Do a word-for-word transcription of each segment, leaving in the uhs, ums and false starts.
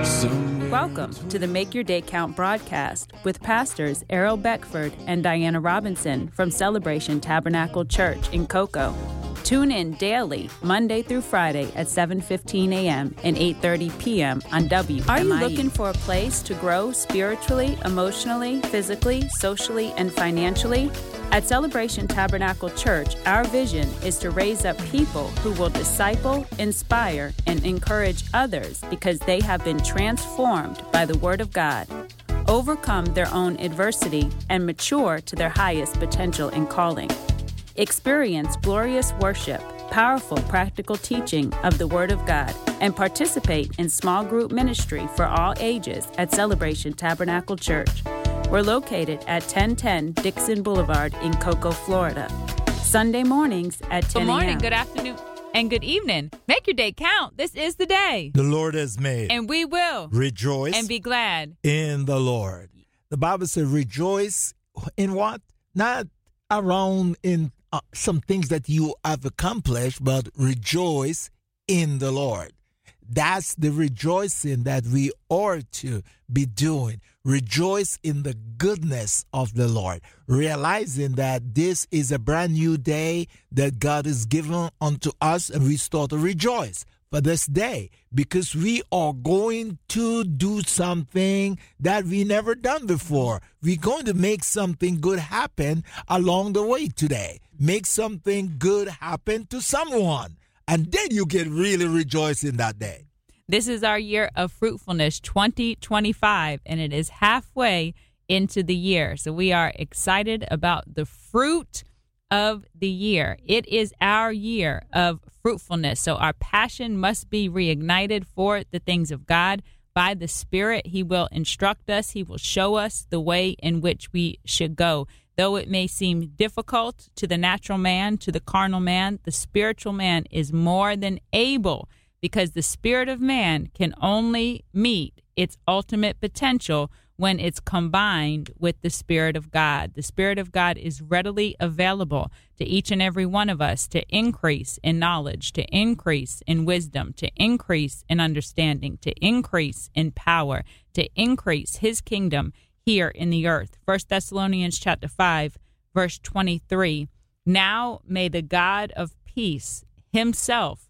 Welcome to the Make Your Day Count broadcast with pastors Errol Beckford and Diana Robinson from Celebration Tabernacle Church in Cocoa. Tune in daily, Monday through Friday at seven fifteen a.m. and eight thirty p.m. on W M I E. Are you looking for a place to grow spiritually, emotionally, physically, socially, and financially? At Celebration Tabernacle Church, our vision is to raise up people who will disciple, inspire, and encourage others because they have been transformed by the Word of God, overcome their own adversity, and mature to their highest potential and calling. Experience glorious worship, powerful practical teaching of the Word of God, and participate in small group ministry for all ages at Celebration Tabernacle Church. We're located at ten ten Dixon Boulevard in Cocoa, Florida. Sunday mornings at ten a.m. Good morning, good afternoon, and good evening. Make your day count. This is the day the Lord has made. And we will rejoice and be glad in the Lord. The Bible says rejoice in what? Not around in uh, some things that you have accomplished, but rejoice in the Lord. That's the rejoicing that we ought to be doing. Rejoice in the goodness of the Lord, realizing that this is a brand new day that God has given unto us, and we start to rejoice for this day because we are going to do something that we never done before. We're going to make something good happen along the way today. Make something good happen to someone, and then you can really rejoice in that day. This is our year of fruitfulness, twenty twenty-five, and it is halfway into the year. So we are excited about the fruit of the year. It is our year of fruitfulness. So our passion must be reignited for the things of God. By the Spirit, He will instruct us. He will show us the way in which we should go. Though it may seem difficult to the natural man, to the carnal man, the spiritual man is more than able, because the spirit of man can only meet its ultimate potential when it's combined with the Spirit of God. The Spirit of God is readily available to each and every one of us to increase in knowledge, to increase in wisdom, to increase in understanding, to increase in power, to increase His kingdom here in the earth. First Thessalonians chapter five, verse twenty-three. Now may the God of peace Himself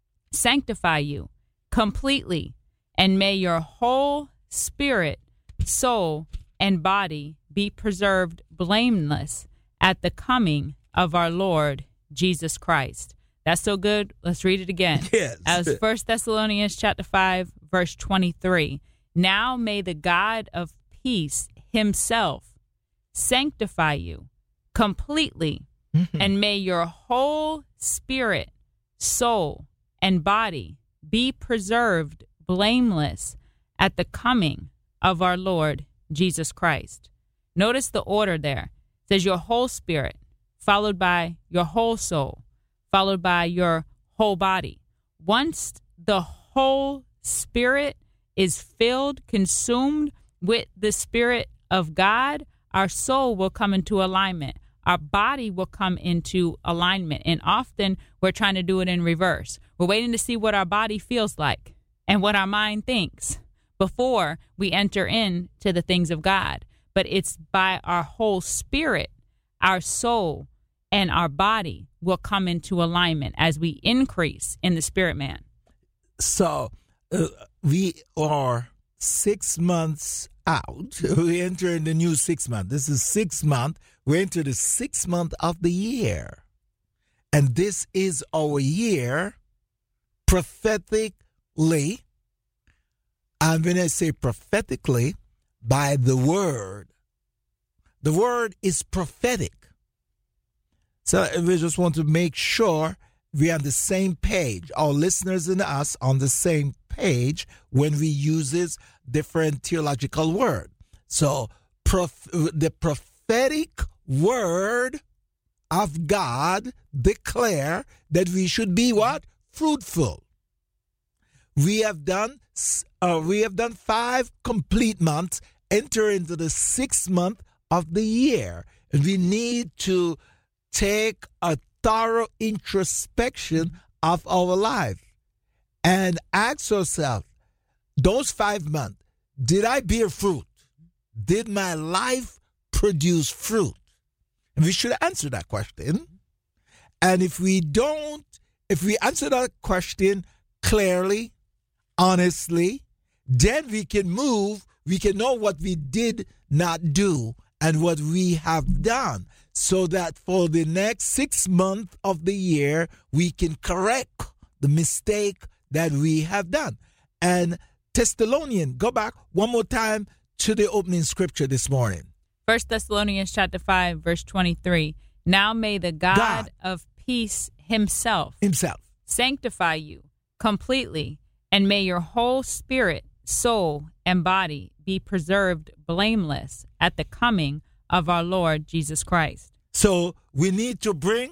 sanctify you completely, and may your whole spirit, soul, and body be preserved blameless at the coming of our Lord Jesus Christ. That's so good. Let's read it again. Yes. As First Thessalonians chapter five, verse twenty-three. Now may the God of peace Himself sanctify you completely, mm-hmm. and may your whole spirit, soul, and body be preserved blameless at the coming of our Lord Jesus Christ. Notice the order there. It says your whole spirit, followed by your whole soul, followed by your whole body. Once the whole spirit is filled, consumed with the Spirit of God, our soul will come into alignment. Our body will come into alignment. And often we're trying to do it in reverse. We're waiting to see what our body feels like and what our mind thinks before we enter into the things of God. But it's by our whole spirit, our soul, and our body will come into alignment as we increase in the spirit man. So uh, we are six months out. We enter in the new six month. This is six month. We enter the sixth month of the year. And this is our year prophetically. And when I say prophetically, by the word. The word is prophetic. So we just want to make sure we're on the same page. Our listeners and us on the same page when we uses different theological word. So prof- the prophetic word of God declare that we should be what? Fruitful. We have done uh, we have done five complete months, enter into the sixth month of the year. And we need to take a thorough introspection of our life and ask ourselves, those five months, did I bear fruit? Did my life produce fruit? And we should answer that question. And if we don't, if we answer that question clearly, honestly, then we can move, we can know what we did not do and what we have done, so that for the next six months of the year, we can correct the mistake that we have done. And Thessalonians, go back one more time to the opening scripture this morning. First Thessalonians chapter five, verse twenty-three. Now may the God, God of peace himself, himself sanctify you completely, and may your whole spirit, soul, and body be preserved blameless at the coming of our Lord Jesus Christ. So we need to bring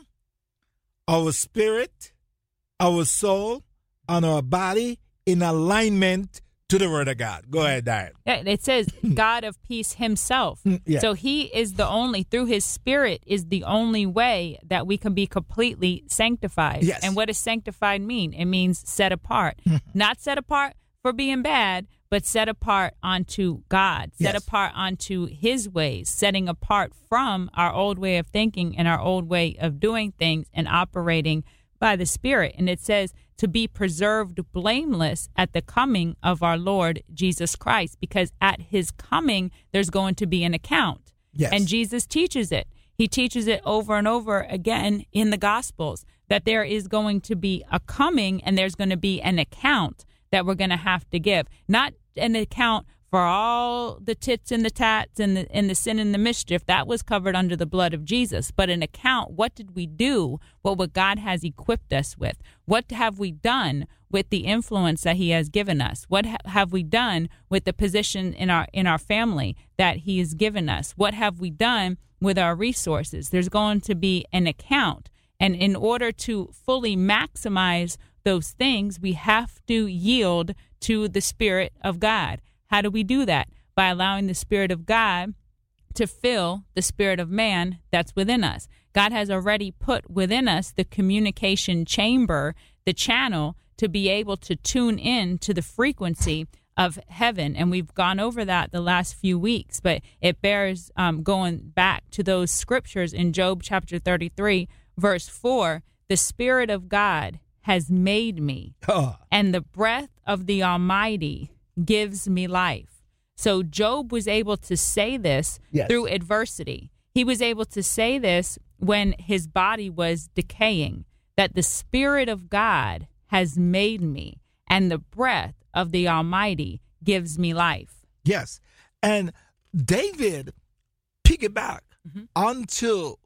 our spirit, our soul, and our body in alignment to the word of God. Go ahead, Diane. Yeah, it says God of peace himself. Yeah. So he is the only, through his spirit, is the only way that we can be completely sanctified. Yes. And what does sanctified mean? It means set apart. Not set apart for being bad, but set apart unto God, set Yes. apart unto his ways, setting apart from our old way of thinking and our old way of doing things and operating by the Spirit. And it says to be preserved blameless at the coming of our Lord Jesus Christ, because at his coming, there's going to be an account. Yes. And Jesus teaches it. He teaches it over and over again in the Gospels, that there is going to be a coming and there's going to be an account that we're going to have to give. Not an account for all the tits and the tats and the, and the sin and the mischief. That was covered under the blood of Jesus. But an account, what did we do? What what God has equipped us with? What have we done with the influence that he has given us? What ha- have we done with the position in our in our family that he has given us? What have we done with our resources? There's going to be an account. And in order to fully maximize those things, we have to yield to the Spirit of God. How do we do that? By allowing the Spirit of God to fill the spirit of man that's within us. God has already put within us the communication chamber, the channel, to be able to tune in to the frequency of heaven. And we've gone over that the last few weeks, but it bears um, going back to those scriptures in Job chapter thirty-three, verse four. The Spirit of God has made me, Oh. and the breath of the Almighty gives me life. So Job was able to say this Yes. through adversity. He was able to say this when his body was decaying, that the Spirit of God has made me, and the breath of the Almighty gives me life. Yes. And David piggyback Mm-hmm. onto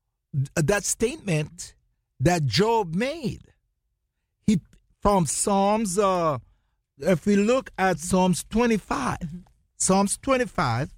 that statement that Job made. He from Psalms, uh, if we look at Psalms twenty-five, mm-hmm. Psalms twenty-five,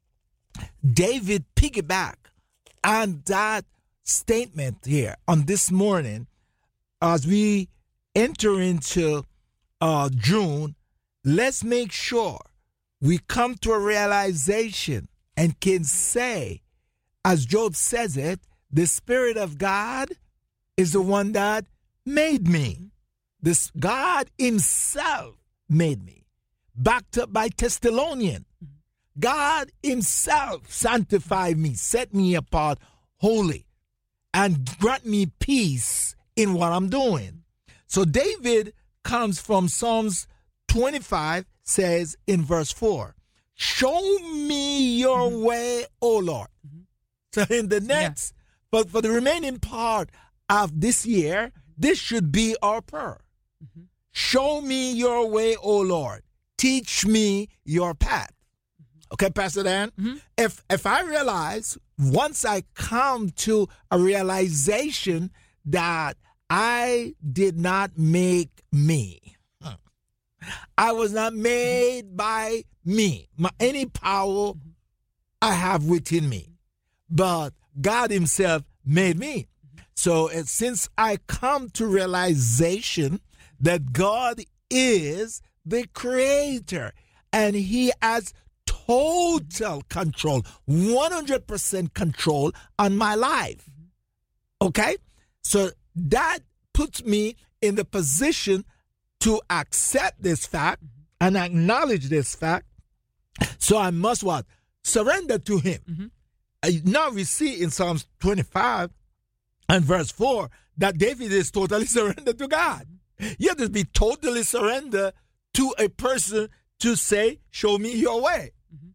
David piggyback on that statement here on this morning as we enter into uh, June. Let's make sure we come to a realization and can say, as Job says it, the Spirit of God is the one that made me. This God himself made me. Backed up by Thessalonians. God himself sanctified me, set me apart holy, and grant me peace in what I'm doing. So David comes from Psalms twenty-five, says in verse four, show me your mm-hmm. way, O Lord. Mm-hmm. So in the next, yeah. but for the remaining part of this year, this should be our prayer. Mm-hmm. Show me your way, O Lord. Teach me your path. Mm-hmm. Okay, Pastor Dan? Mm-hmm. If if I realize, once I come to a realization that I did not make me, I was not made by me, my, any power I have within me, but God himself made me. So uh, since I come to realization that God is the creator and he has total control, one hundred percent control on my life. Okay? So that puts me in the position to accept this fact and acknowledge this fact. So I must what? Surrender to him. Mm-hmm. Uh, now we see in Psalms twenty-five and verse four that David is totally surrendered to God. You have to be totally surrendered to a person to say, show me your way. Mm-hmm.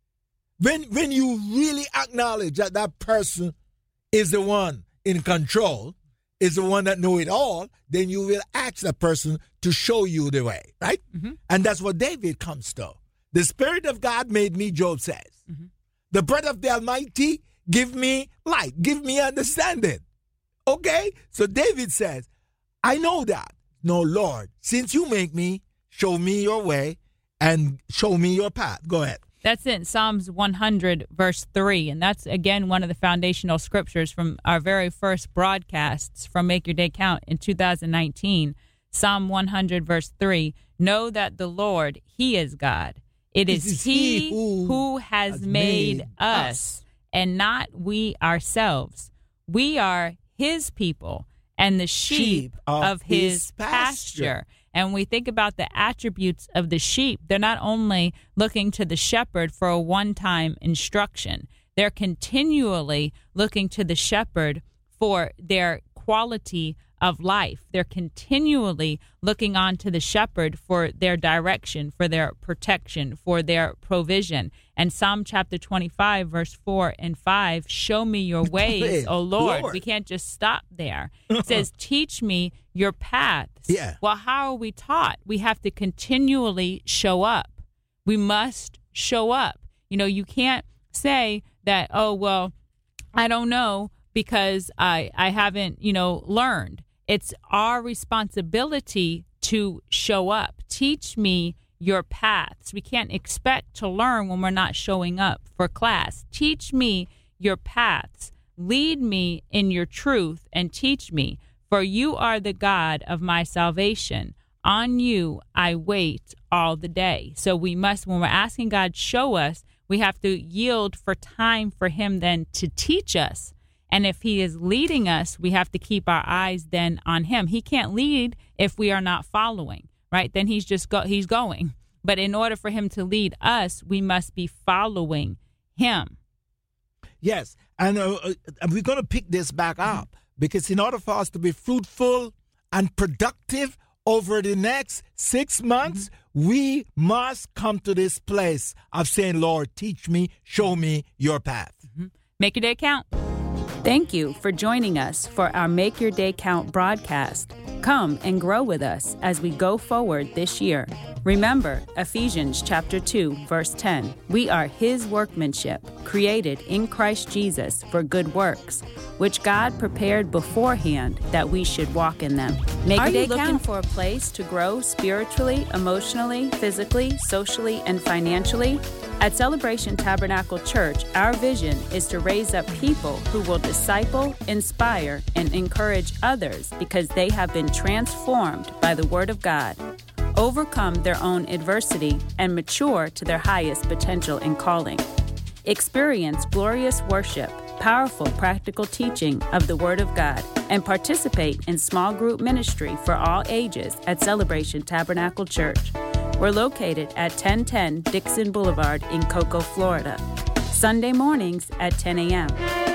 When, when you really acknowledge that that person is the one in control, is the one that know it all, then you will ask that person to show you the way, right? Mm-hmm. And that's what David comes to. The Spirit of God made me, Job says. Mm-hmm. The breath of the Almighty give me light, give me understanding. Okay? So David says, I know that. No, Lord, since you make me, show me your way and show me your path. Go ahead. That's in Psalms one hundred, verse three. And that's, again, one of the foundational scriptures from our very first broadcasts from Make Your Day Count in two thousand nineteen. Psalm one hundred, verse three. Know that the Lord, He is God. It is, is He, he who, who has, has made, made us, us and not we ourselves. We are His people and the sheep, sheep of, of His, his pasture. pasture. And we think about the attributes of the sheep. They're not only looking to the shepherd for a one-time instruction. They're continually looking to the shepherd for their quality of life. They're continually looking on to the shepherd for their direction, for their protection, for their provision. And Psalm chapter twenty-five, verse four and five, show me your ways, O Lord. Lord. We can't just stop there. It says, teach me your paths. Yeah. Well, how are we taught? We have to continually show up. We must show up. You know, you can't say that, oh, well, I don't know because I, I haven't, you know, learned. It's our responsibility to show up. Teach me your paths. We can't expect to learn when we're not showing up for class. Teach me your paths. Lead me in your truth and teach me, for you are the God of my salvation. On you I wait all the day. So we must, when we're asking God, show us, we have to yield for time for him then to teach us. And if he is leading us, we have to keep our eyes then on him. He can't lead if we are not following, right? Then he's just go, he's going. But in order for him to lead us, we must be following him. Yes. And uh, we're going to pick this back up because in order for us to be fruitful and productive over the next six months, mm-hmm. we must come to this place of saying, Lord, teach me, show me your path. Mm-hmm. Make your day count. Thank you for joining us for our Make Your Day Count broadcast. Come and grow with us as we go forward this year. Remember Ephesians chapter two, verse ten. We are his workmanship, created in Christ Jesus for good works, which God prepared beforehand that we should walk in them. Make are you looking count. for a place to grow spiritually, emotionally, physically, socially, and financially? At Celebration Tabernacle Church, our vision is to raise up people who will disciple, inspire, and encourage others because they have been transformed by the Word of God, overcome their own adversity, and mature to their highest potential and calling. Experience glorious worship, powerful practical teaching of the Word of God, and participate in small group ministry for all ages at Celebration Tabernacle Church. We're located at ten ten Dixon Boulevard in Cocoa, Florida. Sunday mornings at ten a.m.